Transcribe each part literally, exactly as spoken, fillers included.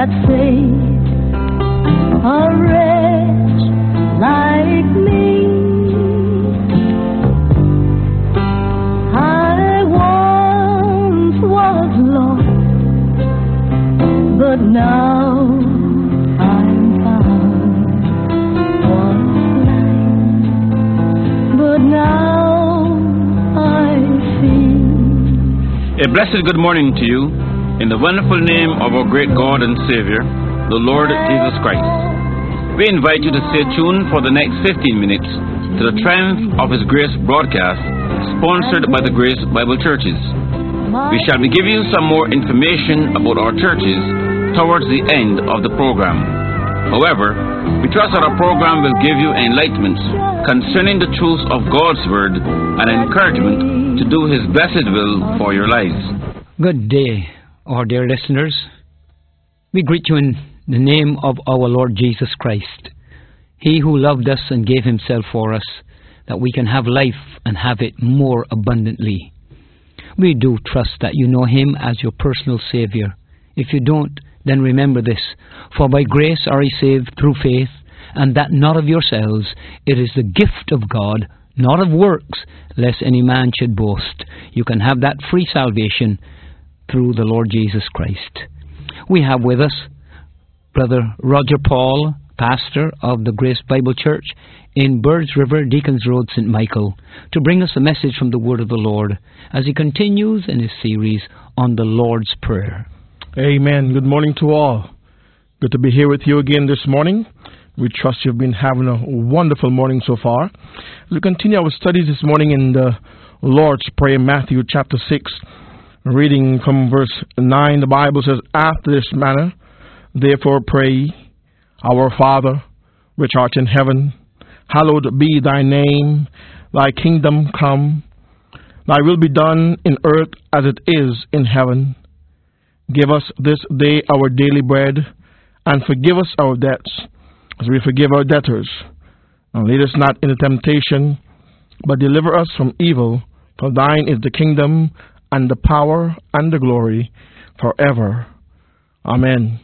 that saved a wretch like me. I once was lost, but now I'm found. Once blind, but now I see. A blessed good morning to you, in the wonderful name of our great God and Savior, the Lord Jesus Christ. We invite you to stay tuned for the next fifteen minutes to the Triumph of His Grace broadcast, sponsored by the Grace Bible Churches. We shall be giving you some more information about our churches towards the end of the program. However, we trust that our program will give you enlightenment concerning the truths of God's Word and encouragement to do His blessed will for your lives. Good day, our dear listeners. We greet you in the name of our Lord Jesus Christ, He who loved us and gave Himself for us, that we can have life and have it more abundantly. We do trust that you know Him as your personal Saviour. If you don't, then remember this: for by grace are ye saved through faith, and that not of yourselves. It is the gift of God, not of works, lest any man should boast. You can have that free salvation through the Lord Jesus Christ. We have with us Brother Roger Paul, pastor of the Grace Bible Church in Birds River, Deacons Road, Saint Michael, to bring us a message from the Word of the Lord as he continues in his series on the Lord's Prayer. Amen. Good morning to all. Good to be here with you again this morning. We trust you've been having a wonderful morning so far. As we continue our studies this morning in the Lord's Prayer, Matthew chapter six, reading from verse nine, the Bible says, "After this manner, therefore pray ye, Our Father, which art in heaven, hallowed be thy name. Thy kingdom come. Thy will be done in earth as it is in heaven. Give us this day our daily bread, and forgive us our debts, as we forgive our debtors. And lead us not into temptation, but deliver us from evil. For thine is the kingdom, and the power, and the glory, forever. Amen."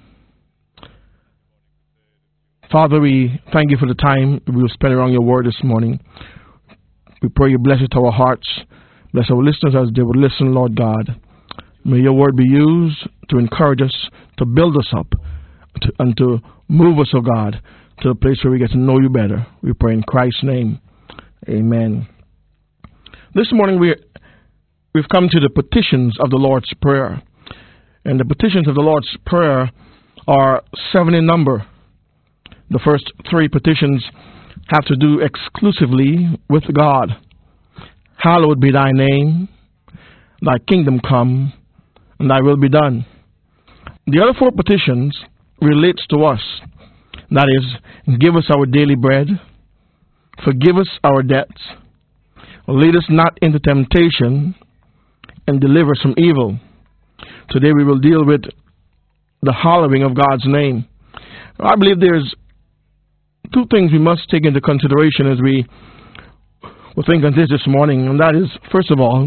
Father, we thank you for the time we will spend around your word this morning. We pray you bless it to our hearts. Bless our listeners as they will listen, Lord God. May your word be used to encourage us, to build us up, to, and to move us, O God, to a place where we get to know you better. We pray in Christ's name. Amen. This morning we, we've come to the petitions of the Lord's Prayer. And the petitions of the Lord's Prayer are seven in number. The first three petitions have to do exclusively with God. Hallowed be thy name, thy kingdom come, and thy will be done. The other four petitions relates to us. That is, give us our daily bread, forgive us our debts, lead us not into temptation, and deliver us from evil. Today we will deal with the hallowing of God's name. I believe there's two things we must take into consideration as we will think on this this morning, and that is, first of all,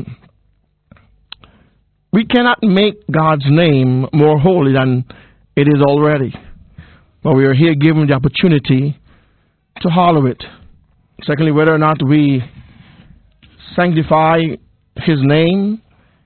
we cannot make God's name more holy than it is already. But we are here given the opportunity to hallow it. Secondly, whether or not we sanctify His name,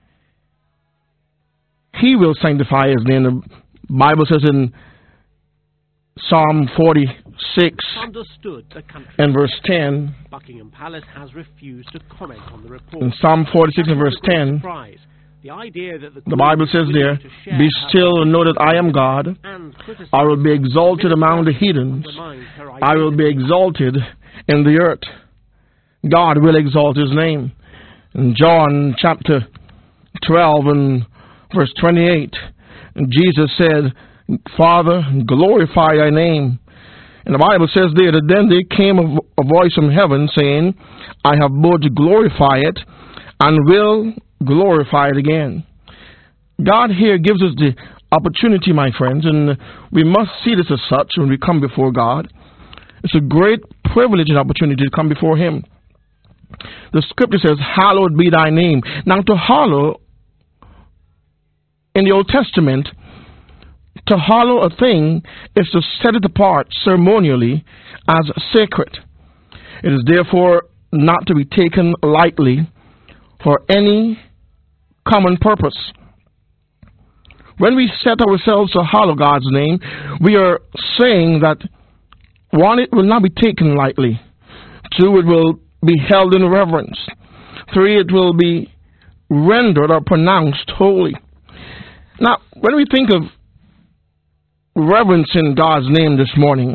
He will sanctify His name. The Bible says in Psalm forty-six Understood the country and verse ten, Buckingham Palace has refused to comment on the report. in Psalm forty-six and verse ten, The, idea that the, the Bible says there, "Be still and know that I am God. I will be exalted among the heathens. I will be exalted in the earth." God will exalt His name. In John chapter twelve and verse twenty-eight, Jesus said, "Father, glorify thy name." And the Bible says there that then there came a, a voice from heaven saying, "I have both glorified it and will glorify it again." God here gives us the opportunity, my friends, and we must see this as such when we come before God. It's a great privilege and opportunity to come before Him. The scripture says, "Hallowed be thy name." Now, to hallow in the Old Testament To hallow a thing is to set it apart ceremonially as sacred. It is therefore not to be taken lightly for any common purpose. When we set ourselves to hallow God's name, we are saying that, one, it will not be taken lightly. Two, it will be held in reverence. Three, it will be rendered or pronounced holy. Now, when we think of reverence in God's name this morning,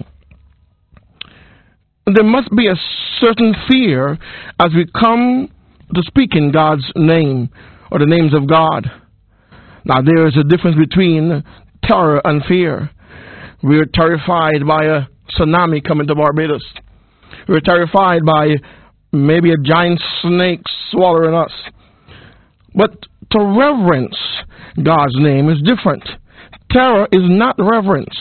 there must be a certain fear as we come to speak in God's name or the names of God. Now, there is a difference between terror and fear. We are terrified by a tsunami coming to Barbados. We are terrified by maybe a giant snake swallowing us. But to reverence God's name is different. Terror is not reverence.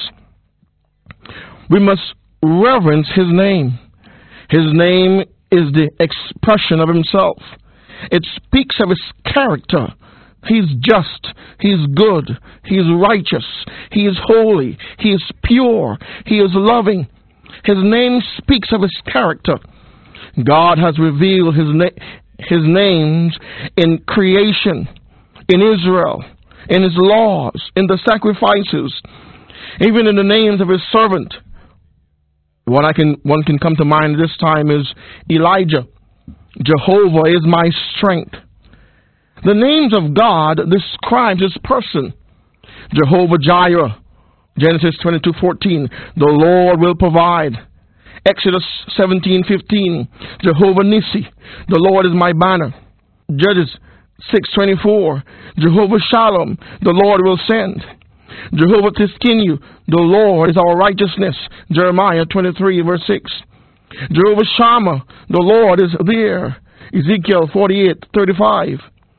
We must reverence His name. His name is the expression of Himself. It speaks of His character. He's just. He's good. He is righteous. He is holy. He is pure. He is loving. His name speaks of His character. God has revealed His, na- his names in creation, in Israel, in His laws, in the sacrifices, even in the names of His servant. One I can one can come to mind this time is Elijah. Jehovah is my strength. The names of God describe His person. Jehovah Jireh, Genesis twenty-two fourteen. The Lord will provide. Exodus seventeen fifteen. Jehovah Nissi, the Lord is my banner. Judges six twenty-four. Jehovah Shalom, the Lord will send. Jehovah Tiskinu, the Lord is our righteousness. Jeremiah twenty-three verse six. Jehovah Shammah, the Lord is there. Ezekiel forty-eight thirty-five.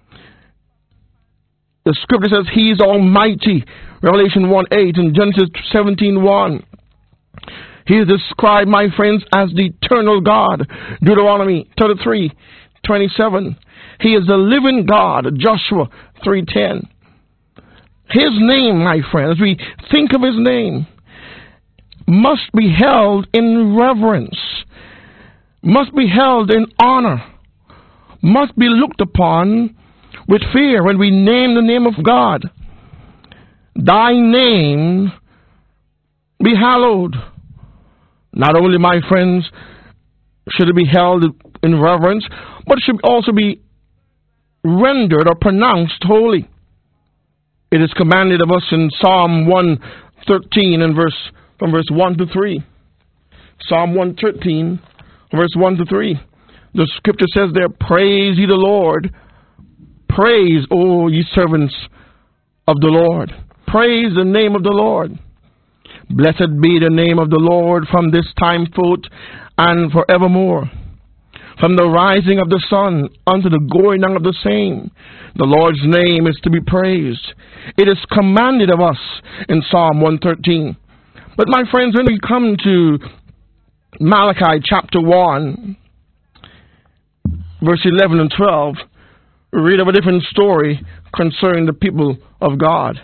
The scripture says He is almighty. Revelation one eight and Genesis seventeen one. He is described, my friends, as the eternal God. Deuteronomy thirty-three twenty-seven. He is the living God. Joshua three ten. His name, my friends, we think of His name, must be held in reverence, must be held in honor, must be looked upon with fear when we name the name of God. Thy name be hallowed. Not only, my friends, should it be held in reverence, but it should also be rendered or pronounced holy. It is commanded of us in Psalm one thirteen and verse from verse one to three. Psalm one thirteen, verse one to three. The scripture says there, praise ye the Lord. Praise, O ye servants of the Lord. Praise the name of the Lord. Blessed be the name of the Lord from this time forth and forevermore. From the rising of the sun unto the going down of the same, the Lord's name is to be praised. It is commanded of us in Psalm one thirteen. But my friends, when we come to Malachi chapter one, verse eleven and twelve, we read of a different story concerning the people of God.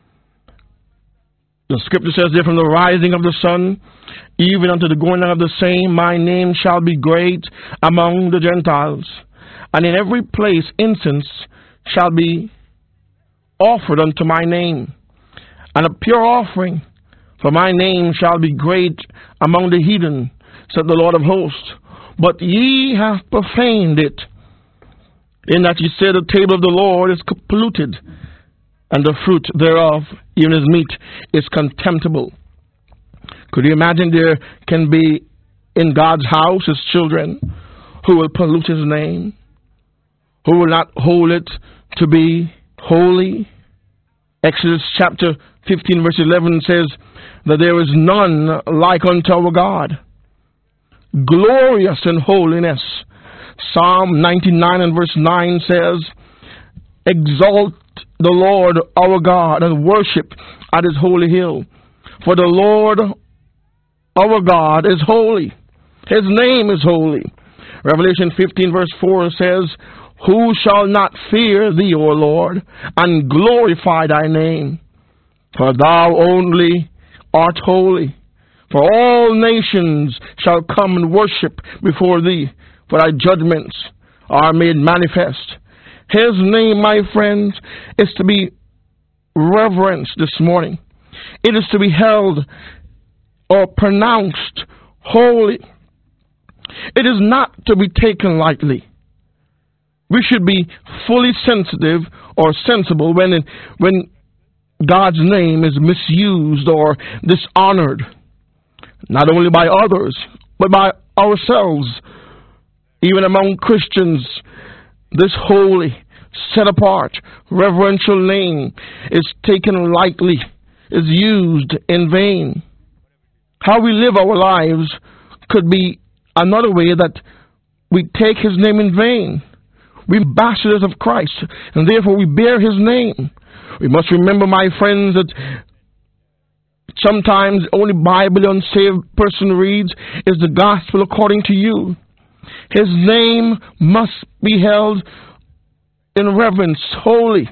The scripture says there, from the rising of the sun, even unto the going down of the same, my name shall be great among the Gentiles. And in every place incense shall be offered unto my name. And a pure offering, for my name shall be great among the heathen, said the Lord of hosts. But ye have profaned it, in that ye say the table of the Lord is polluted, and the fruit thereof, even his meat, is contemptible. Could you imagine there can be in God's house his children who will pollute his name, who will not hold it to be holy? Exodus chapter fifteen verse eleven says that there is none like unto our God, glorious in holiness. Psalm ninety-nine and verse nine says, exalt the Lord our God and worship at his holy hill. For the Lord our God is holy. His name is holy. Revelation fifteen verse four says, who shall not fear thee, O Lord, and glorify thy name? For thou only art holy. For all nations shall come and worship before thee, for thy judgments are made manifest. His name, my friends, is to be reverenced this morning. It is to be held or pronounced holy. It is not to be taken lightly. We should be fully sensitive or sensible when when God's name is misused or dishonored, not only by others, but by ourselves. Even among Christians, this holy, set apart, reverential name is taken lightly, is used in vain. How we live our lives could be another way that we take His name in vain. We're ambassadors of Christ, and therefore we bear His name. We must remember, my friends, that sometimes only Bible the unsaved person reads is the gospel according to you. His name must be held in reverence, holy.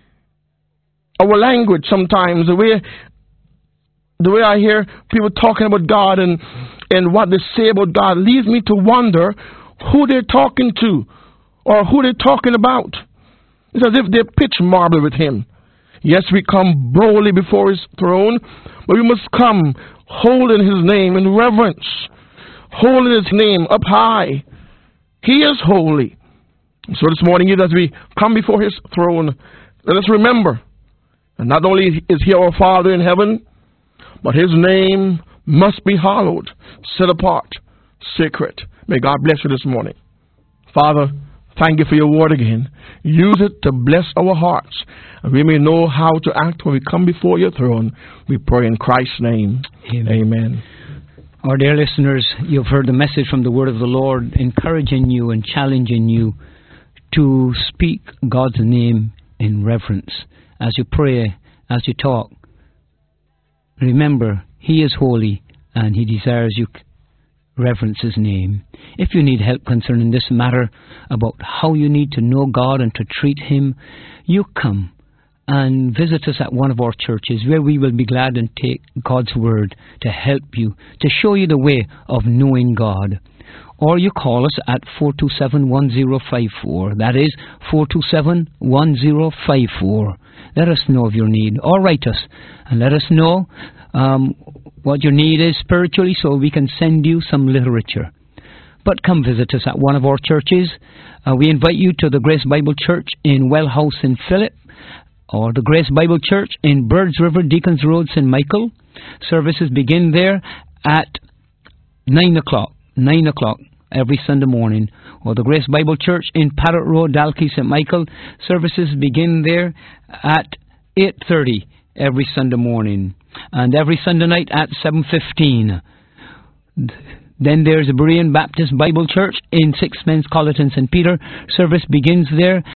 Our language sometimes, the way the way I hear people talking about God and, and what they say about God leads me to wonder who they're talking to or who they're talking about. It's as if they're pitch marble with Him. Yes, we come boldly before His throne, but we must come holding His name in reverence, holding His name up high. He is holy. So this morning, as we come before His throne, let us remember that not only is He our Father in heaven, but His name must be hallowed, set apart, sacred. May God bless you this morning. Father, thank you for your word again. Use it to bless our hearts, and we may know how to act when we come before your throne. We pray in Christ's name. Amen. Amen. Our dear listeners, you've heard the message from the word of the Lord, encouraging you and challenging you to speak God's name in reverence. As you pray, as you talk, remember, He is holy and He desires you reverence His name. If you need help concerning this matter about how you need to know God and to treat Him, you come and visit us at one of our churches where we will be glad and take God's word to help you, to show you the way of knowing God. Or you call us at four two seven, one zero five four. That is four two seven, one zero five four. Let us know of your need. Or write us and let us know um, what your need is spiritually so we can send you some literature. But come visit us at one of our churches. Uh, we invite you to the Grace Bible Church in Wellhouse in Phillip, or the Grace Bible Church in Birds River, Deacons Road, Saint Michael. Services begin there at nine o'clock. nine o'clock every Sunday morning. Or the Grace Bible Church in Parrot Road, Dalkey, Saint Michael. Services begin there at eight thirty every Sunday morning. And every Sunday night at seven fifteen. Then there's the Berean Baptist Bible Church in Six Men's Colleton, Saint Peter. Service begins there